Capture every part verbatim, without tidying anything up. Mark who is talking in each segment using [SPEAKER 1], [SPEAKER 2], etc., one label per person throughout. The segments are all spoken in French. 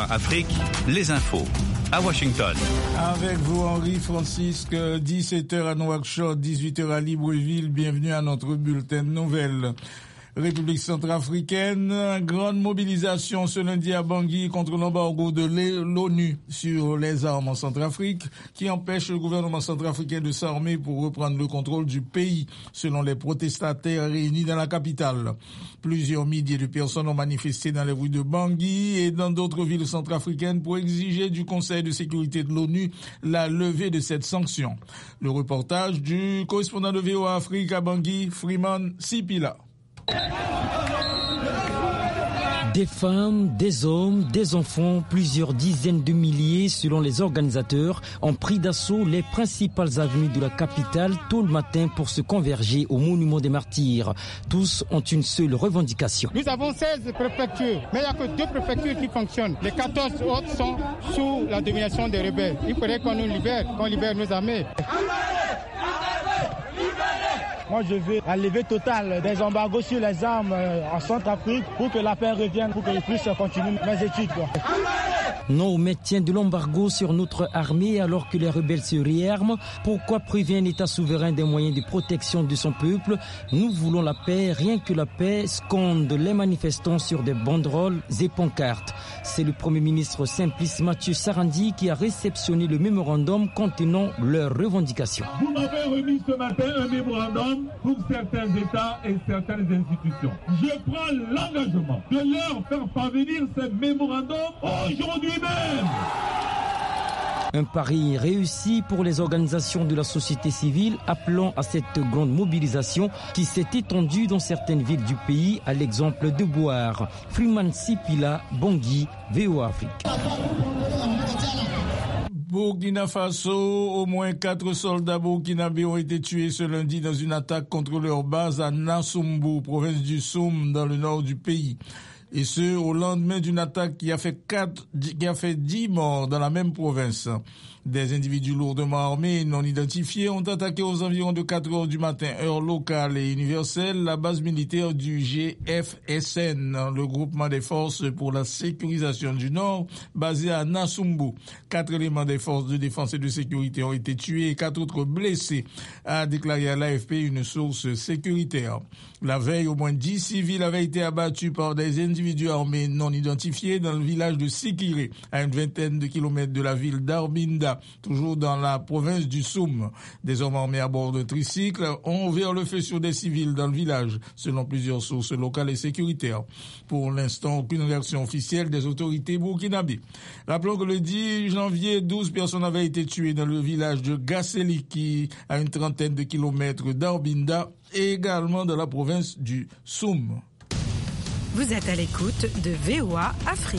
[SPEAKER 1] Afrique, les infos. À Washington.
[SPEAKER 2] Avec vous, Henri Francisque, dix-sept heures à Nouakchott, dix-huit heures à Libreville. Bienvenue à notre bulletin de nouvelles. République centrafricaine, grande mobilisation ce lundi à Bangui contre l'embargo de l'ONU sur les armes en Centrafrique qui empêche le gouvernement centrafricain de s'armer pour reprendre le contrôle du pays, selon les protestataires réunis dans la capitale. Plusieurs milliers de personnes ont manifesté dans les rues de Bangui et dans d'autres villes centrafricaines pour exiger du Conseil de sécurité de l'ONU la levée de cette sanction. Le reportage du correspondant de V O A Afrique à Bangui, Freeman Sipila.
[SPEAKER 3] Des femmes, des hommes, des enfants, plusieurs dizaines de milliers selon les organisateurs ont pris d'assaut les principales avenues de la capitale tôt le matin pour se converger au monument des martyrs. Tous ont une seule revendication.
[SPEAKER 4] Nous avons seize préfectures, mais il n'y a que deux préfectures qui fonctionnent. Les quatorze autres sont sous la domination des rebelles. Il faudrait qu'on nous libère, qu'on libère nos armées.
[SPEAKER 5] Moi, je veux la levée totale des embargos sur les armes en Centrafrique pour que la paix revienne, pour que je puisse continuer mes études. Quoi.
[SPEAKER 3] Non au maintien de l'embargo sur notre armée alors que les rebelles se réarment. Pourquoi priver un État souverain des moyens de protection de son peuple? Nous voulons la paix, rien que la paix, scandent les manifestants sur des banderoles et pancartes. C'est le Premier ministre Simplice Mathieu Sarandi qui a réceptionné le mémorandum contenant leurs revendications.
[SPEAKER 6] Vous m'avez remis ce matin un mémorandum pour certains États et certaines institutions. Je prends l'engagement de leur faire parvenir ce mémorandum aujourd'hui même.
[SPEAKER 3] Un pari réussi pour les organisations de la société civile appelant à cette grande mobilisation qui s'est étendue dans certaines villes du pays, à l'exemple de Boire. Freeman Sipila, Bangui, V O A Afrique.
[SPEAKER 2] Burkina Faso, au moins quatre soldats burkinabés ont été tués ce lundi dans une attaque contre leur base à Nassumbu, province du Soum, dans le nord du pays. Et ce, au lendemain d'une attaque qui a fait quatre, qui a fait dix morts dans la même province. Des individus lourdement armés non identifiés ont attaqué aux environs de quatre heures du matin, heure locale et universelle, la base militaire du G F S N, le groupement des forces pour la sécurisation du Nord, basé à Nassumbu. Quatre éléments des forces de défense et de sécurité ont été tués et quatre autres blessés, a déclaré à l'A F P une source sécuritaire. La veille, au moins dix civils avaient été abattus par des individus armés non identifiés dans le village de Sikiré, à une vingtaine de kilomètres de la ville d'Arbinda, toujours dans la province du Soum. Des hommes armés à bord de tricycles ont ouvert le feu sur des civils dans le village, selon plusieurs sources locales et sécuritaires. Pour l'instant, aucune réaction officielle des autorités burkinabées. Rappelons que le dix janvier, douze personnes avaient été tuées dans le village de Gasseliki, à une trentaine de kilomètres d'Arbinda, et également dans la province du Soum.
[SPEAKER 7] Vous êtes à l'écoute de V O A Afrique.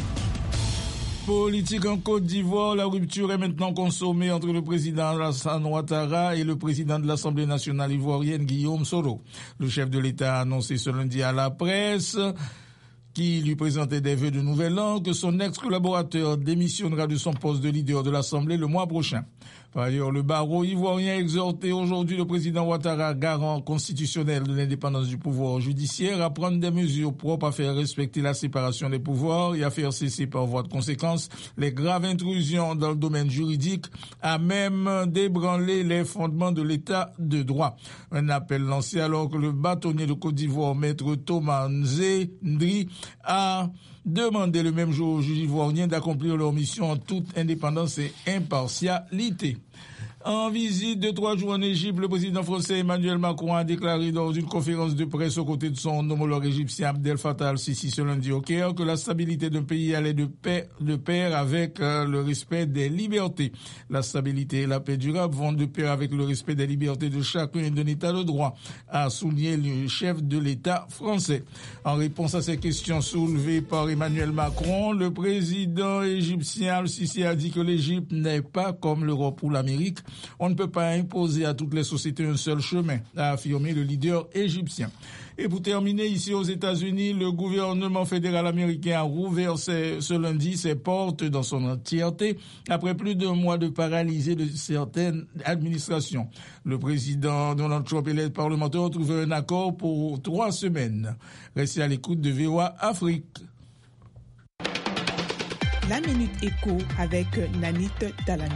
[SPEAKER 2] Politique en Côte d'Ivoire, la rupture est maintenant consommée entre le président Alassane Ouattara et le président de l'Assemblée nationale ivoirienne, Guillaume Soro. Le chef de l'État a annoncé ce lundi à la presse, qui lui présentait des vœux de nouvel an, que son ex-collaborateur démissionnera de son poste de leader de l'Assemblée le mois prochain. Par ailleurs, le barreau ivoirien a exhorté aujourd'hui le président Ouattara, garant constitutionnel de l'indépendance du pouvoir judiciaire, à prendre des mesures propres à faire respecter la séparation des pouvoirs et à faire cesser par voie de conséquence les graves intrusions dans le domaine juridique, à même d'ébranler les fondements de l'état de droit. Un appel lancé alors que le bâtonnier de Côte d'Ivoire, maître Thomas Nzé Ndri, a demandé le même jour aux juges ivoiriens d'accomplir leur mission en toute indépendance et impartialité. En visite de trois jours en Égypte, le président français Emmanuel Macron a déclaré dans une conférence de presse aux côtés de son homologue égyptien Abdel Fattah al-Sisi ce lundi au Caire que la stabilité d'un pays allait de pair, de pair avec euh, le respect des libertés. La stabilité et la paix durable vont de pair avec le respect des libertés de chacun d'un État de droit, a souligné le chef de l'État français. En réponse à ces questions soulevées par Emmanuel Macron, le président égyptien al-Sisi a dit que l'Égypte n'est pas comme l'Europe ou l'Amérique. On ne peut pas imposer à toutes les sociétés un seul chemin, a affirmé le leader égyptien. Et pour terminer, ici aux États-Unis, le gouvernement fédéral américain a rouvert ses, ce lundi ses portes dans son entièreté après plus d'un mois de paralysie de certaines administrations. Le président Donald Trump et les parlementaires ont trouvé un accord pour trois semaines. Restez à l'écoute de V O A Afrique.
[SPEAKER 8] La Minute Éco avec Nanit Talani.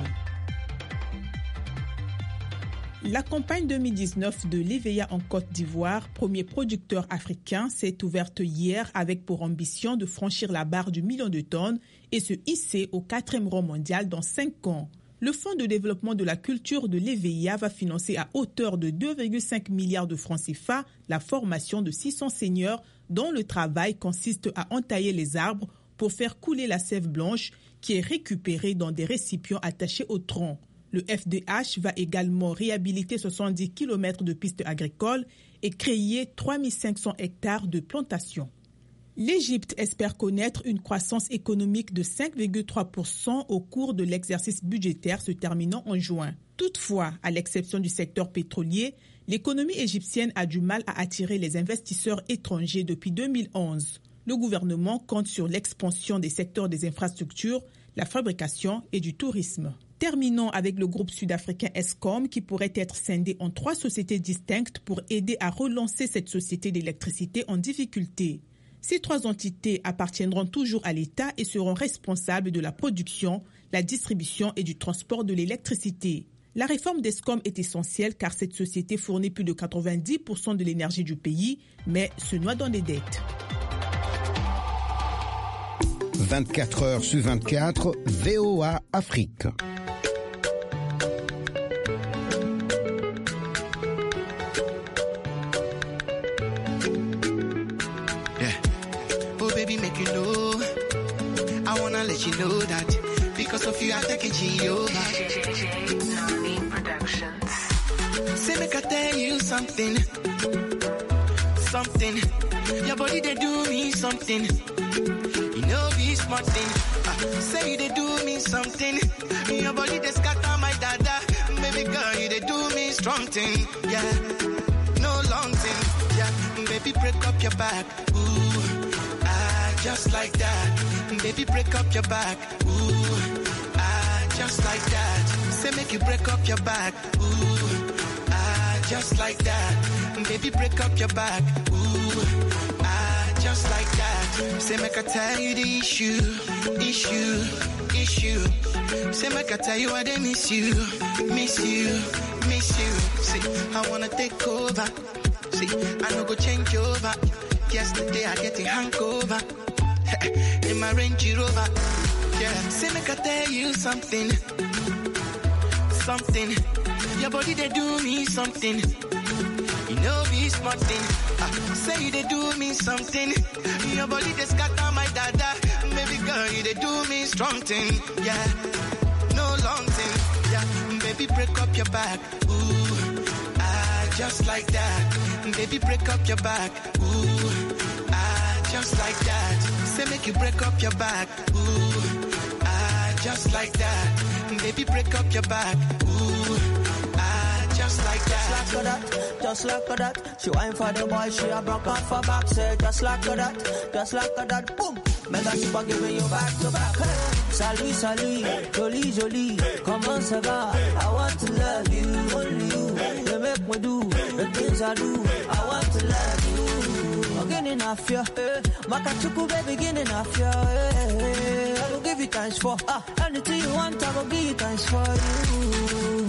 [SPEAKER 8] La campagne deux mille dix-neuf de l'E V E A en Côte d'Ivoire, premier producteur africain, s'est ouverte hier avec pour ambition de franchir la barre du million de tonnes et se hisser au quatrième rang mondial dans cinq ans. Le Fonds de développement de la culture de l'E V E A va financer à hauteur de deux virgule cinq milliards de francs C F A la formation de six cents seigneurs dont le travail consiste à entailler les arbres pour faire couler la sève blanche qui est récupérée dans des récipients attachés au tronc. Le F D H va également réhabiliter soixante-dix kilomètres de pistes agricoles et créer trois mille cinq cents hectares de plantations. L'Égypte espère connaître une croissance économique de cinq virgule trois pour cent au cours de l'exercice budgétaire se terminant en juin. Toutefois, à l'exception du secteur pétrolier, l'économie égyptienne a du mal à attirer les investisseurs étrangers depuis deux mille onze. Le gouvernement compte sur l'expansion des secteurs des infrastructures, la fabrication et du tourisme. Terminons avec le groupe sud-africain Eskom qui pourrait être scindé en trois sociétés distinctes pour aider à relancer cette société d'électricité en difficulté. Ces trois entités appartiendront toujours à l'État et seront responsables de la production, la distribution et du transport de l'électricité. La réforme d'Eskom est essentielle car cette société fournit plus de quatre-vingt-dix pour cent de l'énergie du pays, mais se noie dans des dettes.
[SPEAKER 9] vingt-quatre heures sur vingt-quatre, V O A Afrique.
[SPEAKER 10] You know that because of you, I take it G over. Say make I tell you something, something. Your body they do me something. You know be smart thing. Uh, say they do me something. Your body they scatter my dada. Baby girl, you they do me strong thing. Yeah, no long thing. Yeah, baby break up your back. Ooh, ah, just like that. Baby, break up your back, ooh, ah, just like that. Say make you break up your back, ooh, ah, just like that. Baby, break up your back, ooh, ah, just like that. Say make I tell you the issue, issue, issue. Say make I tell you I they miss you, miss you, miss you. See, I wanna take over. See, I no go change over. Yesterday I get a hangover. In my Range Rover, yeah. Say make I tell you something, something. Your body they do me something. You know be smart thing. Uh, say they do me something. Your body they scatter my dada. Baby girl, you they do me strong thing. Yeah, no long thing. Yeah, baby break up your back. Ooh, ah, just like that. Baby break up your back. Ooh, ah, just like that. Say make you break up your back, ooh, ah, just like that. Baby, break up your back, ooh, ah, just like that.
[SPEAKER 11] Just like that, just like that. She whine for the boy, she a broke off her back. Say just like that, just like that. Boom, mega super giving you back to back. Hey. Salut, salut, jolie, jolie. Comment ça va? I want to love you, only you. You make me do the things I do. I want to love you. Beginning of you, eh. Makachuku baby, beginning of you, eh. I will give you thanks for ah, anything you want, I will give you thanks for you.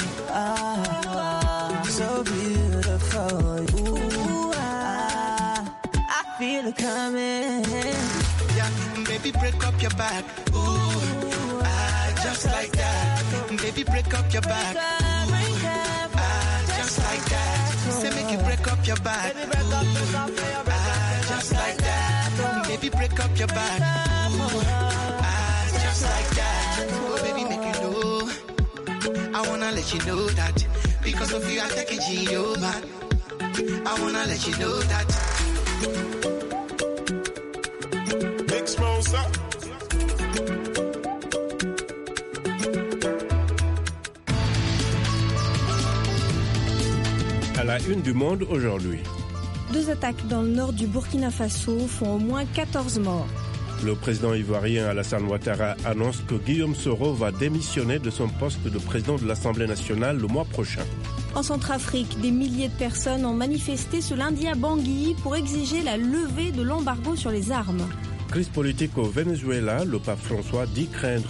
[SPEAKER 11] Ah, so beautiful. Ooh, ah, I feel it coming.
[SPEAKER 10] Yeah, baby, break up your back. Ooh, ah, just like that. Baby, break up your back. Ooh, ah, just like that. Say make you break up your back. Ooh, ah, just like that. Baby, break up your back. Ooh, ah, just like that. Oh, baby, make you know. I wanna let you know that because of you, I take a G over. I wanna let you know that. Big smoke up.
[SPEAKER 12] À la une du monde aujourd'hui.
[SPEAKER 13] Deux attaques dans le nord du Burkina Faso font au moins quatorze morts.
[SPEAKER 12] Le président ivoirien Alassane Ouattara annonce que Guillaume Soro va démissionner de son poste de président de l'Assemblée nationale le mois prochain.
[SPEAKER 13] En Centrafrique, des milliers de personnes ont manifesté ce lundi à Bangui pour exiger la levée de l'embargo sur les armes.
[SPEAKER 12] Crise politique au Venezuela, le pape François dit craindre